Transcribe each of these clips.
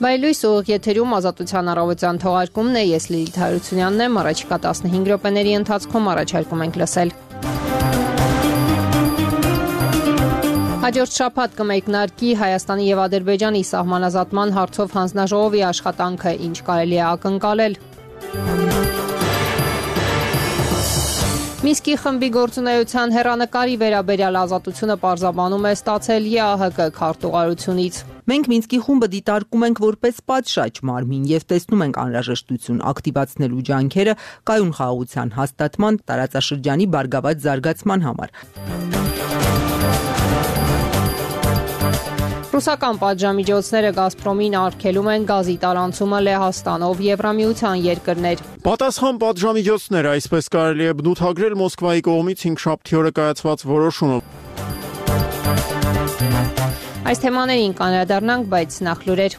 Բայլույս ուղիղ եթերում ազատության առավոտյան թողարկումն է, ես Լիլիթ Հարությունյանն եմ, առաջիկա 15 րոպեների ընթացքում առաջարկում ենք լսել. Հաջորդ շաբաթ կմեկնարկի Հայաստանի եւ Ադրբեջանի սահմանազատման հարցով հանձնաժողովի աշխատանքը, ինչ կարելի է ակնկալել. Մինսկի խմբի գործունեության հեռանկարի վերաբերյալ ազատությունը պարզաբանում է ստացել ԵԱՀԿ քարտուղարությունից. Մենք Մինսկի խումբը դիտարկում ենք որպես պատշաճ մարմին եւ տեսնում ենք անհրաժեշտություն ակտիվացնելու ջանքերը կայուն խաղաղության հաստատման, տարածաշրջանի բարգավաճ զարգացման համար. Ռուսական պատժամիջոցները Գազպրոմին արգելում են գազի տարանցումը Լեհաստանով Եվրամիության երկրներ. Պատասխան պատժամիջոցները, այսպես կարելի է բնութագրել Մոսկվայի կողմից 5 օրը կայացված որոշումը. Այս թեմաներին կանդրադառնանք, բայց նախ լուրեր.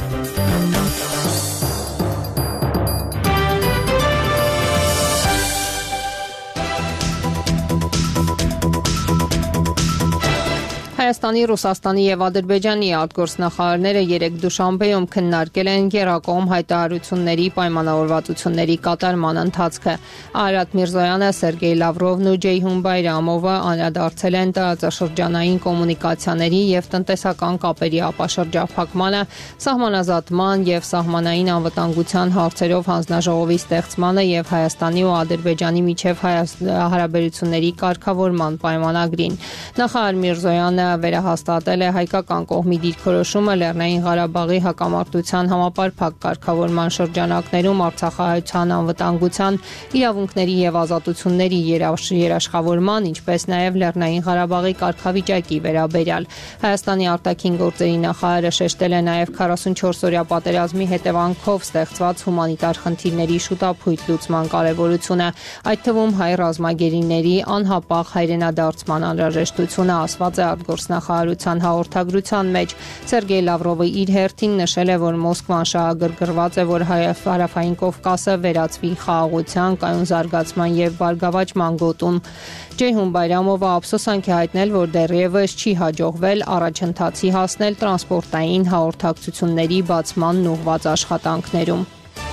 Հայաստանի, Ռուսաստանի եւ Ադրբեջանի արտգործնախարարները երեկ Դուշանբեում քննարկել են եռակողմ հայտարարությունների պայմանավորվածությունների կատարման ընթացքը. Արարատ Միրզոյանը, Սերգեյ Լավրովն ու Ջեյհուն Բայրամովը անդրադարձել են տարածաշրջանային կոմունիկացիաների եւ տնտեսական կապերի ապաշրջափակմանը, սահմանազատման եւ սահմանային անվտանգության հարցերով հանձնաժողովի ստեղծմանը եւ Հայաստանի ու Ադրբեջանի միջև հարաբերությունների կարգավորման պայմանագրին. Նախարար Միրզոյանը վերահաստատել է հայկական կողմի դիրքորոշումը Լեռնային Ղարաբաղի հակամարտության համապարփակ կարգավորման շրջանակներում Արցախահայության անվտանգության, իրավունքների եւ ազատությունների երաշխավորման, ինչպես նաեւ Լեռնային Ղարաբաղի կարգավիճակի վերաբերյալ. Հայաստանի արտաքին գործերի նախարարը շեշտել է նաեւ 44-օրյա պատերազմի հետևանքով ստեղծված հումանիտար խնդիրների շուտափույթ լուծման կարեւորությունը, այդ թվում հայ ռազմագերիների անհապաղ հայրենադարձման անհրաժեշտությունը, ասված է արտգործնախարարության հաղորդագրության մեջ. Սերգեյ Լավրովը իր հերթին նշել է, որ Մոսկվան շահագրգռված է, որ Հարավային Կովկասը վերածվի խաղաղության, կայուն զարգացման եւ բարգավաճման գոտում. Ջեյհուն Բայրամովը ափսոսանք է հայտնել, որ դեռևս չի հաջողվել առաջընթացի հասնել տրանսպորտային հաղորդակցությունների բացմանն ուղղված աշխատանքներում.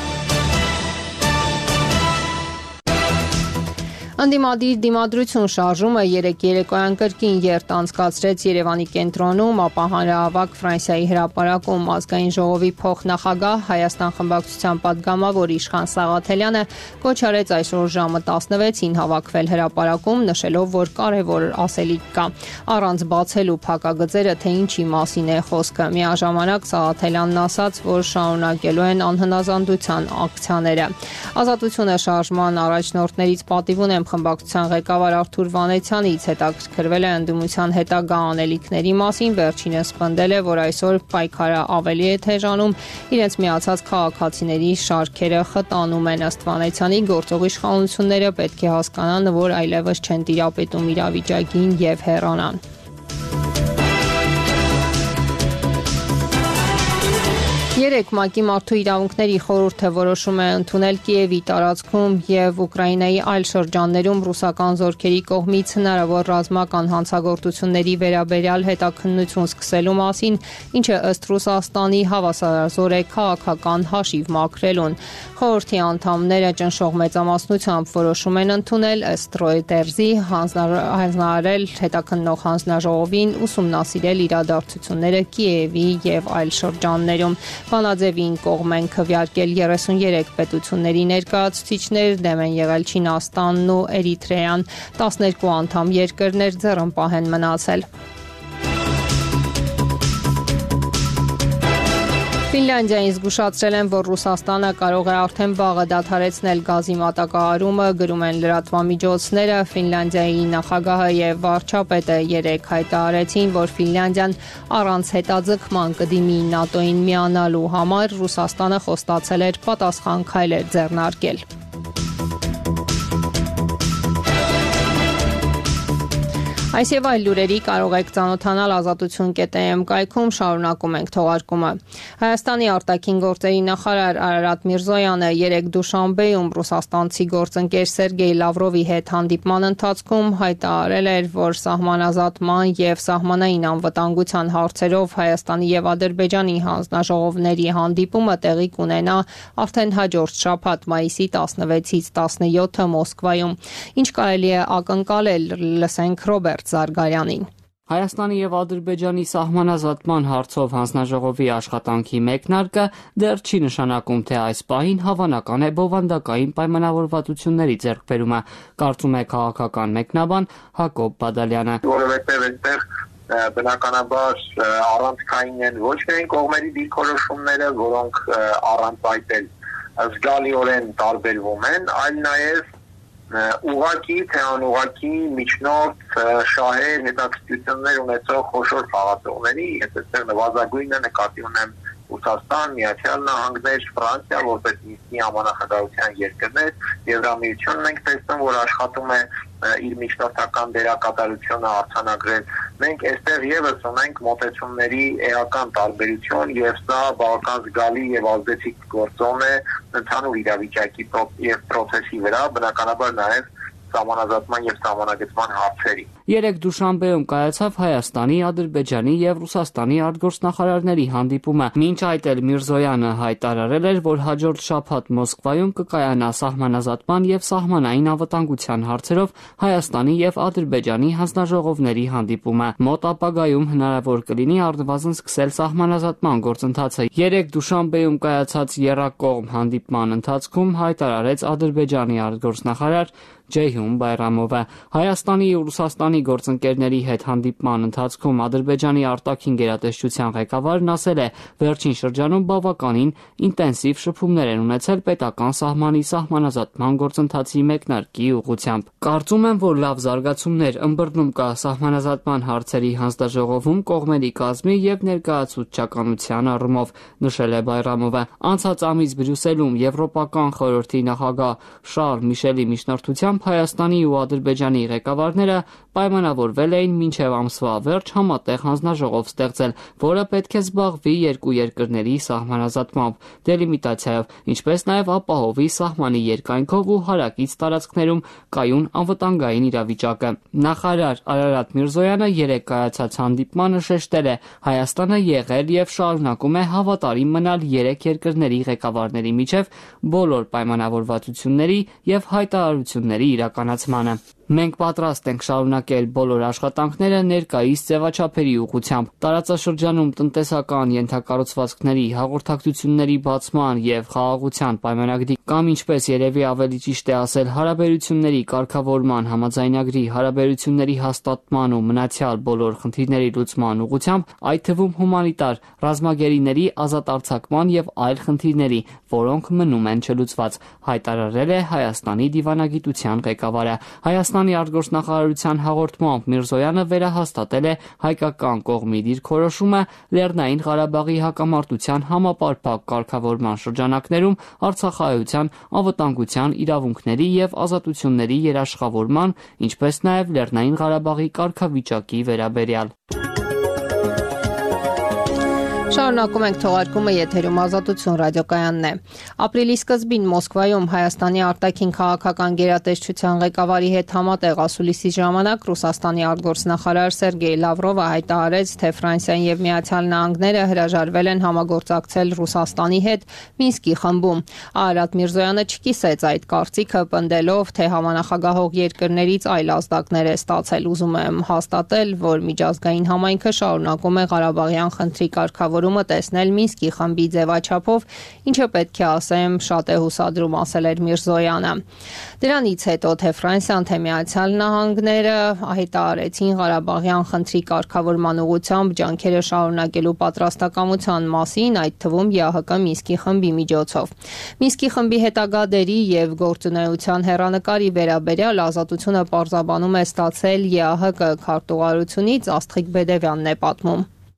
Անդիմադիր դիմադրություն շարժումը երեկ երեկոյան կրկին երթ անցկացրեց Երևանի կենտրոնում, ապա հանրահավաք Ֆրանսիայի հրապարակում. Ազգային ժողովի փոխնախագահ Հայաստան խմբակցության պատգամավոր Իշխան Սաղաթելյանը կոչ արեց այսօր ժամը 16-ին հավաքվել հրապարակում, նշելով, որ կարևոր ասելիք կա. առանց բացելու փակագծերը, թե ինչի մասին է խոսքը. Միաժամանակ Սաղաթելյանն ասաց, որ շարունակելու են անհնազանդության ակցիաները. Ազատությունը շարժման առաջնորդներից պատիվ ունեմ խմբակցության ղեկավար Արթուր Վանեցյանից, հետաքրքրվել է ընդդիմության հետագա անելիքների մասին, վերջինս պնդել է, որ այսօր պայքարը ավելի է թեժանում, իրենց միացած քաղաքացիների շարքերը խտանում են. Ըստ Վանեցյանի, գործող իշխանությունները պետք է հասկանան, որ այլևս չեն տիրապետում իրավիճակին եւ հեռանան. Երեկ ՄԱԿ-ի մարդու իրավունքների խորհուրդը որոշում է ընդունել Կիևի տարածքում եւ Ուկրաինայի այլ շրջաններում ռուսական զորքերի կողմից հնարավոր ռազմական հանցագործությունների վերաբերյալ հետաքննություն սկսելու մասին, ինչը ըստ Ռուսաստանի հավասարազոր է քաղաքական հաշիվ մաքրելուն. Խորհրդի անդամները ճնշող մեծամասնությամբ որոշում են ընդունել, ըստ Reuters-ի, հանձնարարել հետաքննող հանձնաժողովին ուսումնասիրել իրադարձությունները Կիևի եւ այլ շրջաններում. Վանաձևին կողմ են քվեարկել 33 պետությունների ներկայացուցիչներ, դեմ են եղել Չինաստանն ու Էրիթրեան, 12 անդամ երկրներ ձեռնպահ են մնացել. Ֆինլանդիային զգուշացրել են, որ Ռուսաստանը կարող է արդեն վաղը դադարեցնել գազի մատակարարումը, գրում են լրատվամիջոցները. Ֆինլանդիայի նախագահը եւ վարչապետը երեկ հայտարարեցին, որ Ֆինլանդիան առանց հետաձգման կդիմի ՆԱՏՕ-ին միանալու համար, Ռուսաստանը խոստացել էր պատասխան քայլեր ձեռնարկել. Այս եւ այլ լուրերի կարող եք ծանոթանալ azatutsun.am կայքում, շարունակում ենք թողարկումը։ Հայաստանի արտաքին գործերի նախարար Արարատ Միրզոյանը երեկ Դուշանբեում ռուսաստանցի գործընկեր Սերգեյ Լավրովի հետ հանդիպման ընթացքում հայտարարել էր, որ սահմանազատման եւ սահմանային անվտանգության հարցերով Հայաստանի եւ Ադրբեջանի հանձնաժողովների հանդիպումը տեղի կունենա արդեն հաջորդ շաբաթ մայիսի 16-ից 17-ը Մոսկվայում։ Ինչ կարելի է ակնկալել, լսենք Ռոբերտ Զարգարյանին։ Հայաստանի եւ Ադրբեջանի սահմանազատման հարցով հանձնաժողովի աշխատանքի մեկնարկը դեռ չի նշանակում, թե այս պահին հավանական է բովանդակային պայմանավորվածությունների ձեռքբերումը, կարծում է քաղաքական մեկնաբան Հակոբ Բադալյանը։ Որովհետեւ այդտեղ բնականաբար առանցքային են ոչ միայն կողմերի դիրքորոշումները, որոնք առանց այդ էլ զգալիորեն տարբերվում են, այլ նաեւ ուղղակի թե անուղղակի միջնորդ շահեր հետաքրքրություններ ունեցող խոշոր խաղացողների, եթե այստեղ նվազագույնը նկատի ունեմ Ռուսաստան, Միացյալ Նահանգներ, Ֆրանսիա, որպես Մինսկի համանախագահության երկրներ, Եվրամիությունն ենք տեսնում, որ աշխատում է իր միջնորդական դերակատարությունը արձանագրել։ Մենք այստեղ եւս ունենք մոտեցումների էական տարբերություն եւ սա բավական զգալի եւ ազդեցիկ գործոն է ընդհանուր իրավիճակի եւ process-ի վրա, բնականաբար նաեւ սահմանազատման եւ սահմանագծման հարցերի։ Երեկ Դուշանբեում կայացավ Հայաստանի, Ադրբեջանի եւ Ռուսաստանի արտգործնախարարների հանդիպումը։ Մինչ այդ էլ Միրզոյանը հայտարարել էր, որ հաջորդ շաբաթ Մոսկվայում կկայանա սահմանազատման եւ սահմանային անվտանգության հարցերով Հայաստանի եւ Ադրբեջանի հանձնաժողովների հանդիպումը։ Մոտ ապագայում հնարավոր կլինի առնվազն սկսել սահմանազատման գործընթացը։ Երեկ Դուշանբեում կայացած եռակողմ հանդիպման ընթացքում հայտարարեց Ադրբեջանի արտգործնախարար Ջեյհուն Բայրամովը։ Հայաստանի ու Ռուսաստանի գործընկերների հետ հանդիպման ընթացքում Ադրբեջանի արտաքին գերատեսչության ղեկավարն ասել է, վերջին շրջանում բավականին ինտենսիվ շփումներ են ունեցել պետական սահմանի սահմանազատման գործընթացի մեկնարկի ուղղությամբ։ Կարծում եմ, որ լավ զարգացումներ ըմբռնում կա սահմանազատման հարցերի հանձնաժողովում կողմերի կազմի եւ ներկայացուցչականության առումով, նշել է Բայրամովը։ Անցած ամիս Բրյուսելում Եվրոպական խորհրդի նախագահ Շարլ Միշելի միջնորդությամբ Հայաստանի ու Ադրբեջանի ղեկավարները պայմանավորվել էին մինչև ամսվա վերջ համատեղ հանձնաժողով ստեղծել, որը պետք է զբաղվի երկու երկրների սահմանազատմամբ, դելիմիտացիայով, ինչպես նաև ապահովի սահմանի երկայնքով ու հարակից տարածքներում կայուն անվտանգային իրավիճակը։ Նախարար Արարատ Միրզոյանը երեկ կայացած հանդիպմանը շեշտել է, Հայաստանը եղել եւ շարունակում է հավատարիմ մնալ երեք երկրների ղեկավարների միջև բոլոր պայմանավորվածությունների եւ հայտարարությունների իրականացմանը։ Մենք պատրաստ ենք շարունակել բոլոր աշխատանքները ներկայիս ձևաչափերի ուղղությամբ։ Տարածաշրջանում տնտեսական ենթակառուցվածքների, հաղորդակցությունների բացման եւ խաղաղության պայմանագրի կամ ինչպես երևի ավելի ճիշտ է ասել, հարաբերությունների կարգավորման համաձայնագրի, հարաբերությունների հաստատման ու մնացյալ բոլոր խնդիրների լուծման ուղղությամբ, այդ թվում հումանիտար ռազմագերիների ազատ արձակման եւ այլ խնդիրների, որոնք մնում են չլուծված, հայտարարել է Հայաստանի դիվանագիտության ղեկավարը։ Հայաստանի արտգործնախարարության հաղորդմամբ Միրզոյանը վերահաստատել է հայկական կողմի դիրքորոշումը Լեռնային Ղարաբաղի հակամարտության համապարփակ կարգավորման շրջանակներում Արցախայության անվտանգության իրավունքների եւ ազատությունների երաշխավորման, ինչպես նաեւ Լեռնային Ղարաբաղի կարգավիճակի վերաբերյալ։ Շարունակում ենք թողարկումը, եթերում Ազատություն ռադիոկայանն է։ Ապրիլի սկզբին Մոսկվայում Հայաստանի արտաքին քաղաքական գերատեսչության ղեկավարի հետ համատեղ ասուլիսի ժամանակ Ռուսաստանի արտգործնախարար Սերգեյ Լավրովը հայտարարեց, թե Ֆրանսիան եւ Միացյալ Նահանգները հրաժարվել են համագործակցել Ռուսաստանի հետ Մինսկի խմբում։ Արարատ Միրզոյանը չկիսեց այդ կարծիքը, պնդելով, թե համանախագահող երկրներից այլ ազդակներ է ստացել։ Ուզում եմ հաստատել, որ միջազգային համայնքը շարունակում է Ղարաբաղյան խնդրի կարգավորումը տեսնել Մինսկի խմբի ձևաչափով, ինչը պետք է ասեմ շատ է հուսադրում, ասել էր Միրզոյանը։ Դրանից հետո թե Ֆրանսիան, թե Միացյալ Նահանգները հայտարարեցին Ղարաբաղյան խնդրի կարգավորման ուղղությամբ ջանքերը շարունակելու պատրաստակամության մասին, այդ թվում ԵԱՀԿ Մինսկի խմբի միջոցով։ Մինսկի խմբի հետագա դերի եւ գործունեության հեռանկարի վերաբերյալ Ազատությունը պարզաբանում է ստացել ԵԱՀԿ քարտուղարությունից, Աստղիկ Բեդևյանն է պատմում։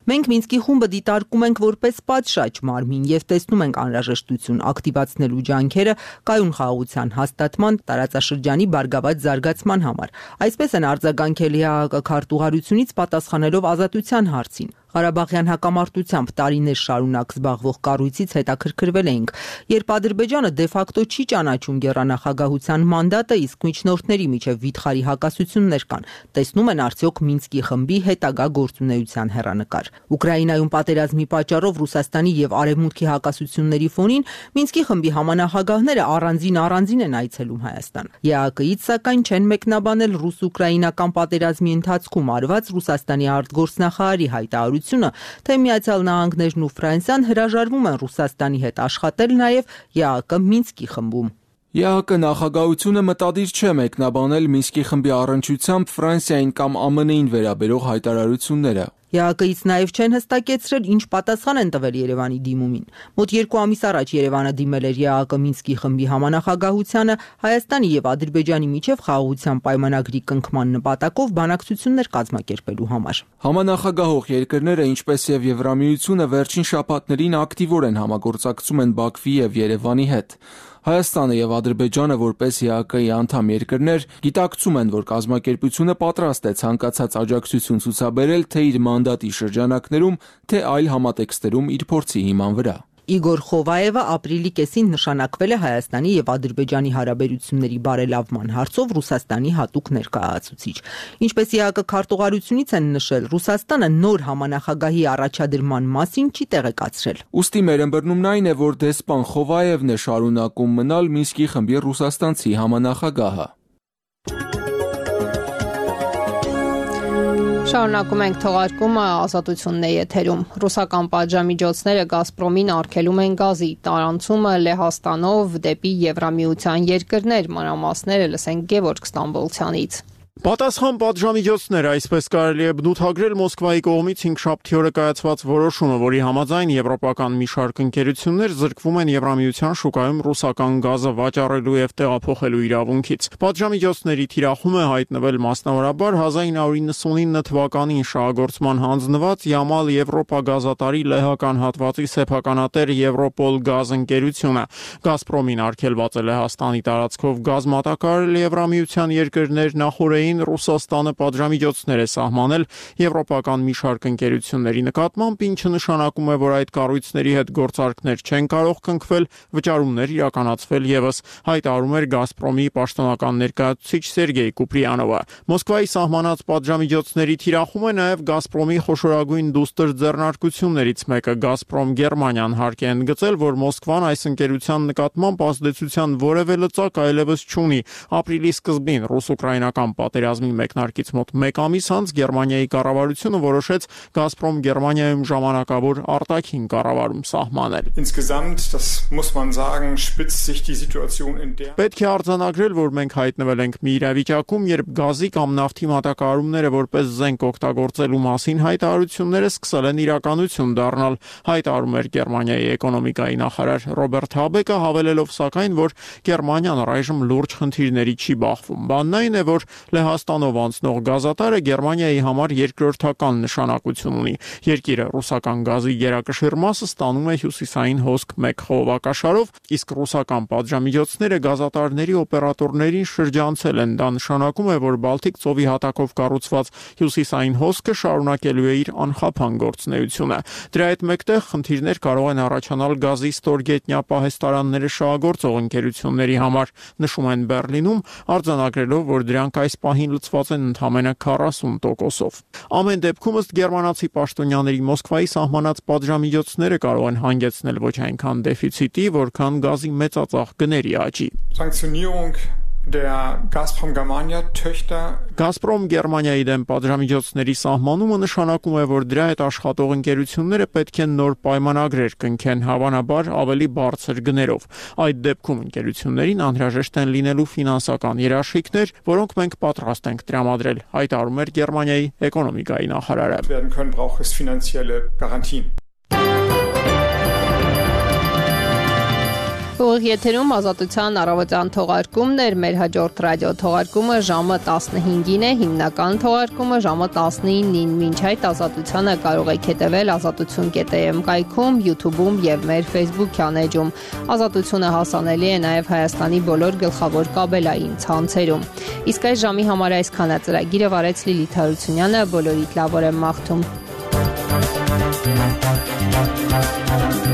Մենք Մինսկի խումբը դիտարկում ենք որպես պատշաճ մարմին եւ տեսնում ենք անհրաժեշտություն ակտիվացնելու ջանքերը կայուն խաղաղության հաստատման, տարածաշրջանի բարգավաճ զարգացման համար։ Այսպես են արձագանքել ՀԱԿ քարտուղարությունից պատասխանելով ազատության հարցին։ Ղարաբաղյան հակամարտությամբ տարիներ շարունակ զբաղվող կառույցից հետաքրքրվել էինք, երբ Ադրբեջանը դեֆակտո չի ճանաչում գերանախագահության մանդատը, իսկ միջնորդների միջև վիթխարի հակասություններ կան, տեսնում են արդյոք Մինսկի խմբի հետագա գործունեության հեռանկար։ Ուկրաինայում պատերազմի պատճառով Ռուսաստանի եւ Արևմուտքի հակասությունների ֆոնին Մինսկի խմբի համանախագահները առանձին են այցելում Հայաստան։ ԵԱԿ-ից սակայն չեն մեկնաբանել ռուս-ուկրաինական պատերազմի ընթացքում արված Ռուսաստանի արտգործնախարարի հայտարարությունը, թե Միացյալ Նահանգներն ու Ֆրանսիան հրաժարվում են Ռուսաստանի հետ աշխատել նաև ԵԱԿ Մինսկի խմբում։ ԵԱԿ նախագահությունը մտադիր չէ մեկնաբանել Մինսկի խմբի առնչությամբ Ֆրանսիային կամ ԱՄՆ-ին վերաբերող հայտարարությունները։ ԵԱԿ-ից նաև չեն հստակեցրել, ինչ պատասխան են տվել Երևանի դիմումին։ Մոտ 2 ամիս առաջ Երևանը դիմել էր ԵԱԿ Մինսկի խմբի համանախագահությանը Հայաստանի եւ Ադրբեջանի միջև խաղաղության պայմանագրի կնքման նպատակով բանակցություններ կազմակերպելու համար։ Համանախագահող երկրները, ինչպես եւ Եվրամիությունը, վերջին շաբաթներին ակտիվորեն համագործակցում են Բաքվի եւ Երևանի հետ։ Հայաստանը եւ Ադրբեջանը որպես ԵԱԿ-ի անդամ երկրներ գիտակցում են, որ կազմակերպությունը պատրաստ է ցանկացած աջակցություն ցուցաբերել թե իր մանդատի շրջանակներում, թե այլ համատեքստերում իր փորձի հիման վրա։ Իգոր Խովայևը ապրիլի կեսին նշանակվել է Հայաստանի եւ Ադրբեջանի հարաբերությունների բարելավման հարցով Ռուսաստանի հատուկ ներկայացուցիչ։ Ինչպես ԵԱԿ քարտուղարությունից են նշել, Ռուսաստանը նոր համանախագահի առաջադրման մասին չի տեղեկացրել։ Ուստի մեր ըմբռնումն այն է, որ դեսպան Խովայևն է շարունակում մնալ Մինսկի խմբի ռուսաստանցի համանախագահը։ Շարունակում ենք թողարկումը, ազատությունն է եթերում։ Ռուսական պատժամիջոցները Գազպրոմին արգելում են գազի տարանցումը Լեհաստանով դեպի Եվրամիության երկրներ։ Մանրամասները լսենք Գևորգ Ստամբոլցյանից։ Պատասխան պատժամիջոցներ, այսպես կարելի է բնութագրել Մոսկվայի կողմից 5-շաբթի օրը կայացված որոշումը, որի համաձայն եվրոպական մի շարք ընկերություններ զրկվում են Եվրամիության շուկայում ռուսական գազը վաճառելու եւ տեղափոխելու իրավունքից։ Պատժամիջոցների թիրախում է հայտնվել մասնավորաբար 1999 թվականին շահագործման հանձնված Յամալ Եվրոպա գազատարի լեհական հատվածի սեփականատեր Եվրոպոլ գազ ընկերությունը։ Գազպրոմին արգելված է Լեհաստանի տարածքով գազ մատակարարել Եվրամիության երկրներ նախորդ Ռուսաստանը պատժամիջոցներ է սահմանել եվրոպական մի շարք ընկերությունների նկատմամբ, ինչը նշանակում է, որ այդ կառույցների հետ գործարքներ չեն կարող կնքվել, վճարումներ իրականացվել եւս, հայտարարում էր Գազպրոմի պաշտոնական ներկայացուցիչ Սերգեյ Կուպրիանովը։ Մոսկվայի սահմանած պատժամիջոցների թիրախում է նաեւ Գազպրոմի խոշորագույն դուստր ձեռնարկություններից մեկը Գազպրոմ Գերմանիան հարկ է ընդգծել, որ Մոսկվան այս ընկերության նկատմամբ ազդեցության որևէ լծակ այլևս չունի։ Ապրիլի սկզբին ռուս-ուկրաինական պատերազմի մեկնարկից մոտ 1 ամիս անց Գերմանիայի կառավարությունը որոշեց Գազպրոմ Գերմանիայում ժամանակավոր արտաքին կառավարում սահմանել։ Պետք է արձանագրել, որ մենք հայտնվել ենք մի իրավիճակում, երբ գազի կամ նավթի մատակարարումները որպես զենք օգտագործելու մասին հայտարարությունները սկսել են իրականություն դառնալ, հայտարարում էր Գերմանիայի էկոնոմիկայի նախարար Ռոբերտ Հաբեկը, հավելելով սակայն, որ Գերմանիան առայժմ լուրջ խնդիրների չի բախվում։ Բանն այն է, որ Լեհաստանով անցնող գազատարը Գերմանիայի համար երկրորդական նշանակություն ունի։ Երկիրը ռուսական գազի գերակշիռ մասը ստանում է հյուսիսային հոսք 1 խողովակաշարով, իսկ ռուսական պատժամիջոցները գազատարների օպերատորներին շրջանցել են։ Դա նշանակում է, որ Բալթիկ ծովի հատակով կառուցված հյուսիսային հոսքը շարունակելու է իր անխափան գործունեությունը։ Դրա հետ մեկտեղ խնդիրներ կարող են առաջանալ գազի ստորգետնյա պահեստարանները շահագործող ընկերությունների համար, նշում են Բեռլինում, արձանագրելով, որ դրանք այս պահին լցված են ընդամենը 40%-ով։ Ամեն դեպքում ըստ գերմանացի պաշտոնյաների Մոսկվայի սահմանած պատժամիջոցները կարող են հանգեցնել ոչ այնքան դեֆիցիտի, որքան գազի մեծածախ գների աճի։ Գազպրոմ Գերմանիայի դեմ պատժամիջոցների սահմանումը նշանակում է, որ դրա հետ աշխատող ընկերությունները պետք է նոր պայմանագրեր կնքեն, հավանաբար ավելի բարձր գներով։ Այդ դեպքում ընկերություններին անհրաժեշտ են լինելու ֆինանսական երաշխիքներ, որոնք մենք պատրաստ ենք տրամադրել, հայտարարում էր Գերմանիայի էկոնոմիկայի նախարարը։ Ուղիղ եթերում Ազատության առավոտյան թողարկումն էր, մեր հաջորդ ռադիո թողարկումը ժամը 15-ին է, հիմնական թողարկումը ժամը 19-ին։ Մինչ այդ Ազատությանը կարող եք հետևել azatutsun.am կայքում, YouTube-ում եւ մեր Facebook-յան էջում։ Ազատությունը հասանելի է նաեւ Հայաստանի բոլոր գլխավոր կաբելային ցանցերում։ Իսկ այս ժամի համար այսքանը ծրագիրը վարեց Լիլիթ Հարությունյանը, բոլորիդ լավ օր եմ մաղթում։